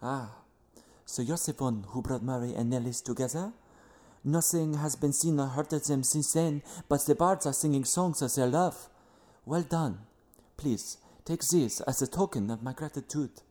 Ah, so you're the one who brought Mary and Nellis together? Nothing has been seen or heard of them since then, but the bards are singing songs of their love. Well done. Please, take this as a token of my gratitude.